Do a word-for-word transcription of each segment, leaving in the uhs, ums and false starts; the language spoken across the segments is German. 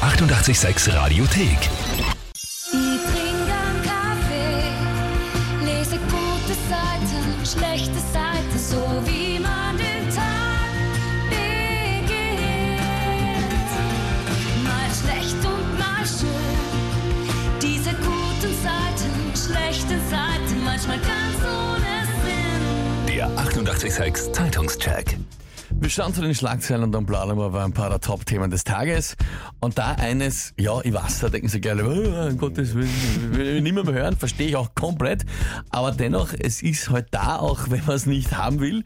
achtundachtzig Komma sechs Radiothek. Ich trinke einen Kaffee, lese gute Seiten, schlechte Seiten, so wie man den Tag beginnt. Mal schlecht und mal schön, diese guten Seiten, schlechten Seiten, manchmal ganz ohne Sinn. Der achtundachtzig Komma sechs Zeitungscheck. Wir schauen zu den Schlagzeilen und dann planen wir ein paar der Top-Themen des Tages. Und da eines, ja, ich weiß, da denken Sie gleich, oh, um Gottes Willen, will ich nicht mehr hören, verstehe ich auch komplett. Aber dennoch, es ist halt da, auch wenn man es nicht haben will.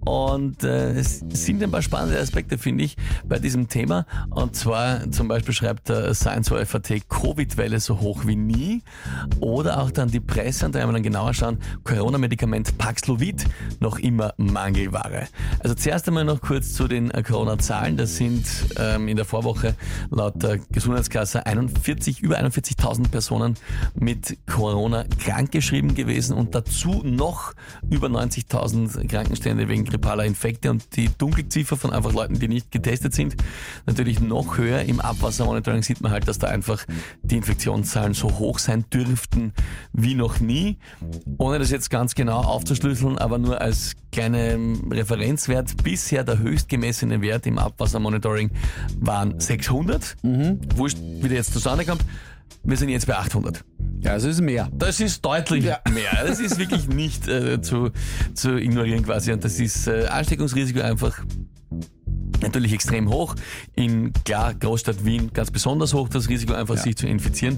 Und äh, es sind ein paar spannende Aspekte, finde ich, bei diesem Thema. Und zwar zum Beispiel schreibt der Science F A T, Covid-Welle so hoch wie nie. Oder auch dann die Presse, und da werden wir dann genauer schauen, Corona-Medikament Paxlovid, noch immer Mangelware. Also zuerst einmal noch kurz zu den Corona-Zahlen. Das sind ähm, in der Vorwoche laut der Gesundheitskasse einundvierzig, über einundvierzigtausend Personen mit Corona krankgeschrieben gewesen und dazu noch über neunzigtausend Krankenstände wegen grippaler Infekte und die Dunkelziffer von einfach Leuten, die nicht getestet sind, natürlich noch höher. Im Abwassermonitoring sieht man halt, dass da einfach die Infektionszahlen so hoch sein dürften wie noch nie. Ohne das jetzt ganz genau aufzuschlüsseln, aber nur als kleine Referenzwert. Bisher der höchst gemessene Wert im Abwassermonitoring waren sechshundert. Mhm. Wurscht, wie der jetzt zustande kommt. Wir sind jetzt bei achthundert. Ja, es ist mehr. Das ist deutlich Ja. mehr. Das ist wirklich nicht äh, zu, zu ignorieren quasi. Und das ist äh, Ansteckungsrisiko einfach natürlich extrem hoch. In, klar, Großstadt Wien ganz besonders hoch, das Risiko einfach Ja. sich zu infizieren.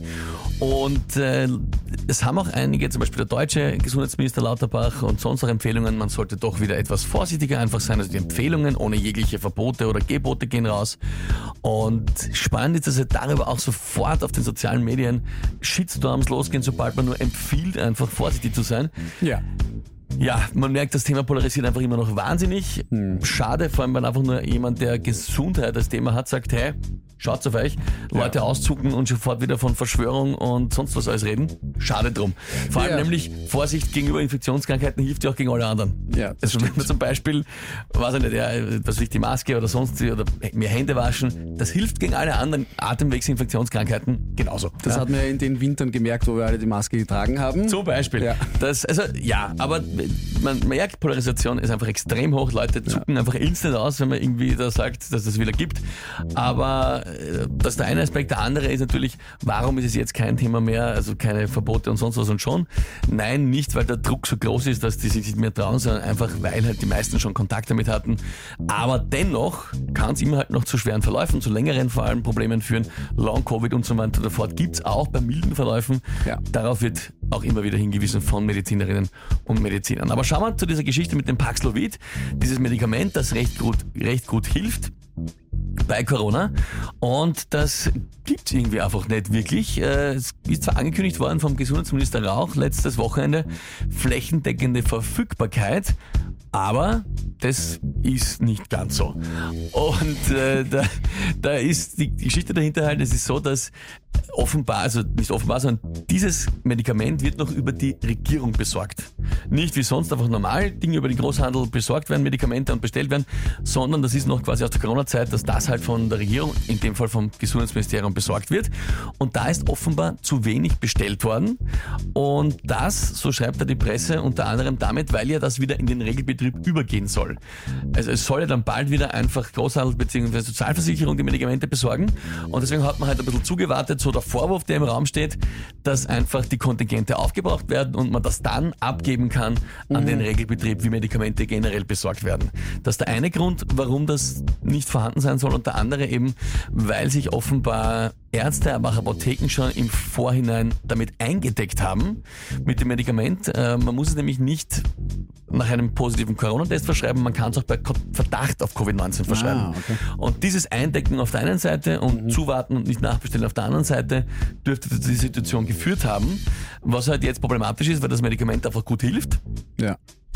Und äh, es haben auch einige, zum Beispiel der deutsche Gesundheitsminister Lauterbach und sonst auch Empfehlungen, man sollte doch wieder etwas vorsichtiger einfach sein. Also die Empfehlungen ohne jegliche Verbote oder Gebote gehen raus. Und spannend ist, dass ja darüber auch sofort auf den sozialen Medien Shitstorms losgehen, sobald man nur empfiehlt, einfach vorsichtig zu sein. Ja. Ja, man merkt, das Thema polarisiert einfach immer noch wahnsinnig. Hm. Schade, vor allem, wenn einfach nur jemand, der Gesundheit als Thema hat, sagt, hey, schaut auf euch, Leute Ja. auszucken und sofort wieder von Verschwörung und sonst was alles reden. Schade drum. Vor allem Ja. nämlich, Vorsicht gegenüber Infektionskrankheiten hilft ja auch gegen alle anderen. Ja, das Also wenn man zum Beispiel, weiß ich nicht, ja, was weiß ich, die Maske oder sonst oder mehr Hände waschen, das hilft gegen alle anderen Atemwegsinfektionskrankheiten genauso. Das ja. hat man ja in den Wintern gemerkt, wo wir alle die Maske getragen haben. Zum Beispiel. Ja. Das, also ja, aber man merkt, Polarisation ist einfach extrem hoch. Leute zucken ja. einfach instant aus, wenn man irgendwie da sagt, dass es wieder gibt. Aber äh, das ist der eine Aspekt. Der andere ist natürlich, warum ist es jetzt kein Thema mehr, also keine Verbote und sonst was und schon. Nein, nicht, weil der Druck so groß ist, dass die sich nicht mehr trauen, sondern einfach, weil halt die meisten schon Kontakt damit hatten. Aber dennoch kann es immer halt noch zu schweren Verläufen, zu längeren vor allem Problemen führen. Long-Covid und so weiter und so fort gibt es auch bei milden Verläufen. Ja. Darauf wird auch immer wieder hingewiesen von Medizinerinnen und Medizinern. Aber schauen wir zu dieser Geschichte mit dem Paxlovid. Dieses Medikament, das recht gut, recht gut hilft bei Corona, und das gibt's irgendwie einfach nicht wirklich. Es ist zwar angekündigt worden vom Gesundheitsminister Rauch letztes Wochenende, flächendeckende Verfügbarkeit, aber das ist nicht ganz so. Und äh, da, da ist die Geschichte dahinter halt, es ist so, dass offenbar, also nicht offenbar, sondern dieses Medikament wird noch über die Regierung besorgt. Nicht wie sonst einfach normal Dinge über den Großhandel besorgt werden, Medikamente und bestellt werden, sondern das ist noch quasi aus der Corona-Zeit, dass das halt von der Regierung, in dem Fall vom Gesundheitsministerium, besorgt wird. Und da ist offenbar zu wenig bestellt worden. Und das, so schreibt er die Presse, unter anderem damit, weil ja das wieder in den Regelbetrieb übergehen soll. Also es soll ja dann bald wieder einfach Großhandel bzw. Sozialversicherung die Medikamente besorgen. Und deswegen hat man halt ein bisschen zugewartet, so der Vorwurf, der im Raum steht, dass einfach die Kontingente aufgebraucht werden und man das dann abgeben kann an mhm. den Regelbetrieb, wie Medikamente generell besorgt werden. Das ist der eine Grund, warum das nicht vorhanden sein soll, und der andere eben, weil sich offenbar Ärzte, aber auch Apotheken schon im Vorhinein damit eingedeckt haben, mit dem Medikament. Äh, man muss es nämlich nicht nach einem positiven Corona-Test verschreiben, man kann es auch bei Verdacht auf Covid neunzehn verschreiben. Ah, okay. Und dieses Eindecken auf der einen Seite und mhm. zuwarten und nicht nachbestellen auf der anderen Seite dürfte zu dieser Situation geführt haben, was halt jetzt problematisch ist, weil das Medikament einfach gut hilft. Ja.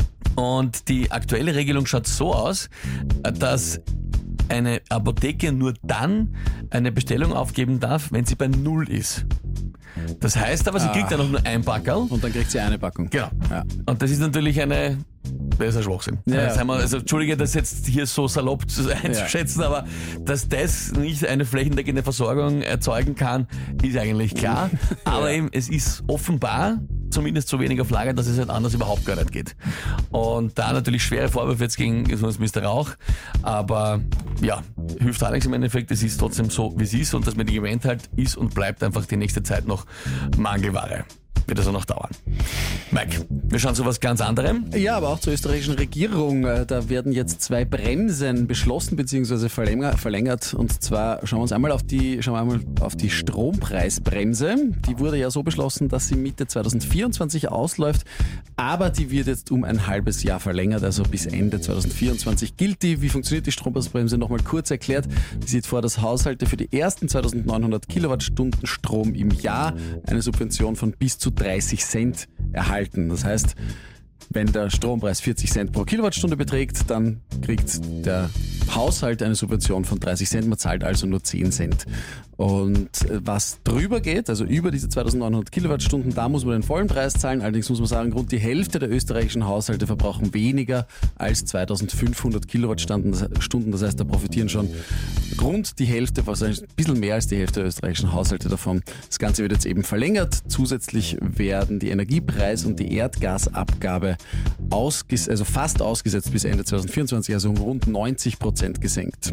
Und die aktuelle Regelung schaut so aus, dass eine Apotheke nur dann eine Bestellung aufgeben darf, wenn sie bei Null ist. Das heißt aber, sie ah. kriegt ja noch nur ein Packerl. Und dann kriegt sie eine Packung. Genau. Ja. Und das ist natürlich eine das ist ein Schwachsinn. Ja, Das haben wir, also, Entschuldige, das jetzt hier so salopp zu- einzuschätzen, aber dass das nicht eine flächendeckende Versorgung erzeugen kann, ist eigentlich klar. Aber eben, es ist offenbar zumindest so wenig auf Lager, dass es halt anders überhaupt gar nicht geht. Und da natürlich schwere Vorwürfe jetzt gegen Gesundheitsminister Rauch, aber ja, hilft auch nichts im Endeffekt, es ist trotzdem so, wie es ist und das Medikament halt ist und bleibt einfach die nächste Zeit noch Mangelware. Wird also noch dauern. Mike, wir schauen zu was ganz anderem. Ja, aber auch zur österreichischen Regierung. Äh, Da werden jetzt zwei Bremsen beschlossen bzw. verlänger- verlängert. Und zwar schauen wir uns einmal auf die, schauen wir einmal auf die Strompreisbremse. Die wurde ja so beschlossen, dass sie Mitte zwanzig vierundzwanzig ausläuft. Aber die wird jetzt um ein halbes Jahr verlängert, also bis Ende zwanzig vierundzwanzig gilt die. Wie funktioniert die Strompreisbremse? Nochmal kurz erklärt. Die sieht vor, dass Haushalte für die ersten zweitausendneunhundert Kilowattstunden Strom im Jahr eine Subvention von bis zu dreißig Cent erhalten. Das heißt, wenn der Strompreis vierzig Cent pro Kilowattstunde beträgt, dann kriegt der Haushalt eine Subvention von dreißig Cent, man zahlt also nur zehn Cent. Und was drüber geht, also über diese zweitausendneunhundert Kilowattstunden, da muss man den vollen Preis zahlen. Allerdings muss man sagen, rund die Hälfte der österreichischen Haushalte verbrauchen weniger als zweitausendfünfhundert Kilowattstunden. Das heißt, da profitieren schon rund die Hälfte, wahrscheinlich ein bisschen mehr als die Hälfte der österreichischen Haushalte davon. Das Ganze wird jetzt eben verlängert. Zusätzlich werden die Energiepreis und die Erdgasabgabe ausges- also fast ausgesetzt bis Ende zwanzig vierundzwanzig, also um rund neunzig Prozent gesenkt.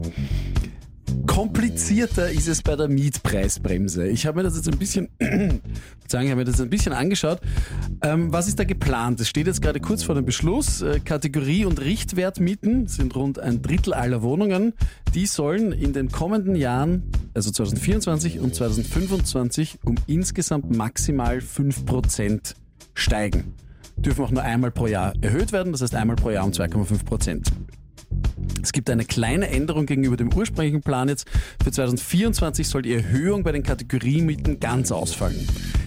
Komplizierter ist es bei der Mietpreisbremse. Ich habe mir das jetzt ein bisschen, sagen, ich habe mir das ein bisschen angeschaut. Ähm, was ist da geplant? Es steht jetzt gerade kurz vor dem Beschluss. Äh, Kategorie- und Richtwertmieten sind rund ein Drittel aller Wohnungen. Die sollen in den kommenden Jahren, also zwanzig vierundzwanzig und zwanzig fünfundzwanzig, um insgesamt maximal fünf Prozent steigen. Dürfen auch nur einmal pro Jahr erhöht werden, das heißt einmal pro Jahr um zwei Komma fünf Prozent. Es gibt eine kleine Änderung gegenüber dem ursprünglichen Plan jetzt. Für zwanzig vierundzwanzig soll die Erhöhung bei den Kategoriemieten ganz ausfallen.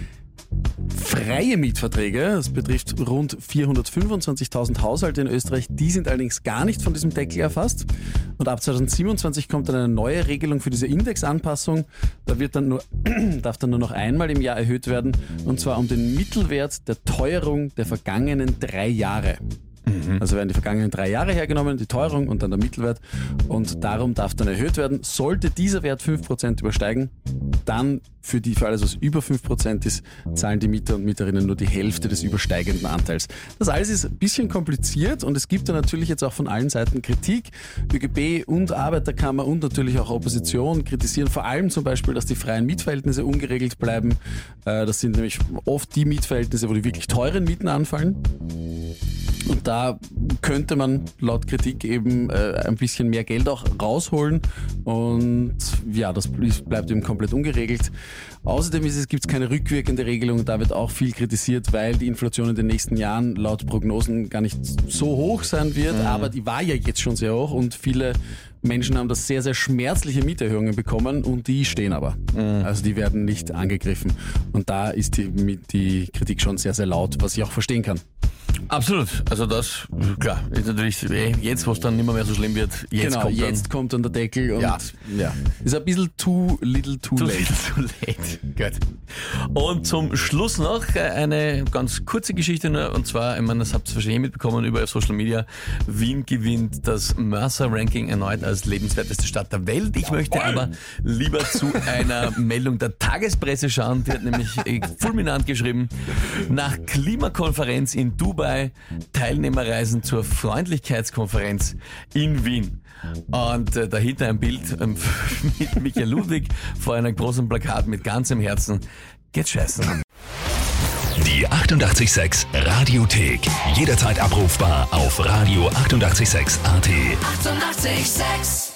Freie Mietverträge, das betrifft rund vierhundertfünfundzwanzigtausend Haushalte in Österreich, die sind allerdings gar nicht von diesem Deckel erfasst. Und ab zwanzig siebenundzwanzig kommt dann eine neue Regelung für diese Indexanpassung. Da wird dann nur, darf dann nur noch einmal im Jahr erhöht werden, und zwar um den Mittelwert der Teuerung der vergangenen drei Jahre. Also werden die vergangenen drei Jahre hergenommen, die Teuerung und dann der Mittelwert, und darum darf dann erhöht werden. Sollte dieser Wert fünf Prozent übersteigen, dann für, die, für alles, was über fünf Prozent ist, zahlen die Mieter und Mieterinnen nur die Hälfte des übersteigenden Anteils. Das alles ist ein bisschen kompliziert und es gibt da natürlich jetzt auch von allen Seiten Kritik. ÖGB und Arbeiterkammer und natürlich auch Opposition kritisieren vor allem zum Beispiel, dass die freien Mietverhältnisse ungeregelt bleiben. Das sind nämlich oft die Mietverhältnisse, wo die wirklich teuren Mieten anfallen. Und da könnte man laut Kritik eben äh, ein bisschen mehr Geld auch rausholen. Und ja, das bleibt eben komplett ungeregelt. Außerdem gibt es keine rückwirkende Regelung. Da wird auch viel kritisiert, weil die Inflation in den nächsten Jahren laut Prognosen gar nicht so hoch sein wird. Mhm. Aber die war ja jetzt schon sehr hoch und viele Menschen haben das sehr, sehr schmerzliche Mieterhöhungen bekommen und die stehen aber. Mhm. Also die werden nicht angegriffen. Und da ist die, die Kritik schon sehr, sehr laut, was ich auch verstehen kann. Absolut. Also das, klar, ist natürlich jetzt, wo es dann nicht mehr so schlimm wird, jetzt genau, kommt dann... jetzt kommt dann der Deckel und Ja. ja. Ist ein bisschen too little too, Too late. little, too late. Gut. Und zum Schluss noch eine ganz kurze Geschichte nur, und zwar, ich meine, das habt ihr wahrscheinlich mitbekommen über Social Media. Wien gewinnt das Mercer-Ranking erneut als lebenswerteste Stadt der Welt. Ich möchte aber lieber zu einer Meldung der Tagespresse schauen. Die hat nämlich fulminant geschrieben: Nach Klimakonferenz in Dubai Teilnehmerreisen zur Freundlichkeitskonferenz in Wien. Und äh, dahinter ein Bild ähm, mit Michael Ludwig vor einem großen Plakat mit ganzem Herzen. Geht scheißen. Die achtundachtzig Komma sechs Radiothek. Jederzeit abrufbar auf radio achtundachtzig Komma sechs Punkt at. Achtundachtzig Komma sechs